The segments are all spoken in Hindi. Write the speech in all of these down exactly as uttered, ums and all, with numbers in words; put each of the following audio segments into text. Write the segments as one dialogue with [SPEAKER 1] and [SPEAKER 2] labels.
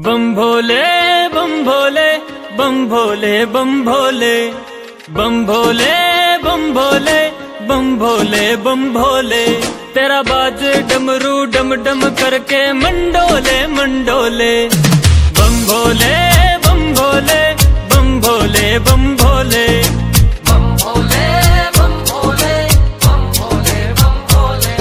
[SPEAKER 1] बम भोले बम भोले बम भोले बम भोले बम भोले बम भोले बम भोले बम भोले। तेरा बाज डमरू डम डम करके मंडोले मंडोले। बम भोले बम भोले बम भोले बम भोले बम भोले बम भोले बम भोले बम भोले।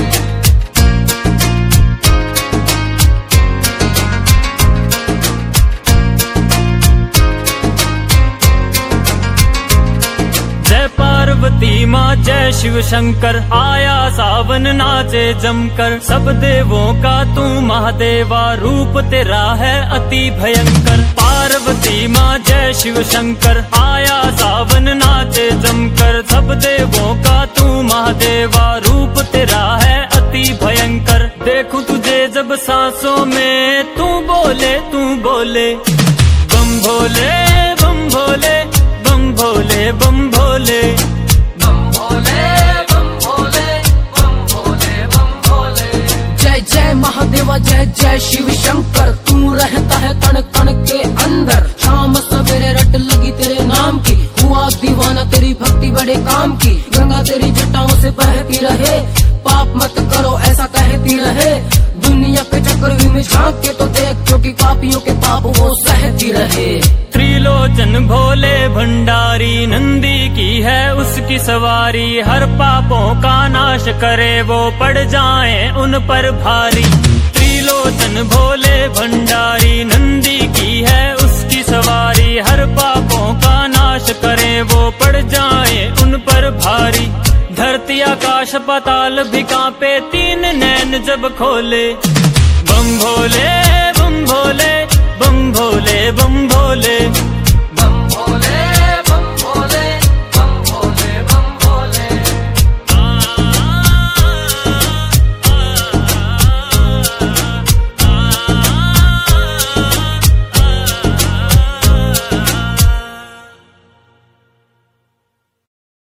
[SPEAKER 1] जय पार्वती माँ जय शिव शंकर, आया सावन नाचे जमकर। सब देवों का तू महादेवा, रूप तेरा है अति भयंकर। पार्वती माँ जय शिव शंकर, आया सावन नाचे जमकर। सब देवों का तू महादेवा, रूप तेरा है अति भयंकर। देखूं तुझे जब सांसों में, तू बोले तू बोले। बम भोले बम भोले बम भोले बम भोले बम भोले बम भोले बम भोले बम भोले।
[SPEAKER 2] जय जय महादेवा जय जय शिव शंकर, तू रहता है कण कण के अंदर। शाम सवेरे रट लगी तेरे नाम की, हुआ दीवाना तेरी भक्ति बड़े काम की। गंगा तेरी जटाओं से बहती रहे, पाप मत करो ऐसा कहती रहे। दुनिया के चक्कर में झांक के तो देख, क्योंकि पापियों के पाप वो सहती रहे।
[SPEAKER 1] त्रिलोचन भोले भंडारी, नंदी की है उसकी सवारी। हर पापों का नाश करे वो, पड़ जाए उन पर भारी। त्रिलोचन भोले भंडारी, नंदी की है उसकी सवारी। हर पापों का नाश करे वो, पड़ जाए उन पर भारी। धरती आकाश पाताल भी कांपे, तीन नैन जब खोले। बम भोले बम भोले बम भोले बम भोले।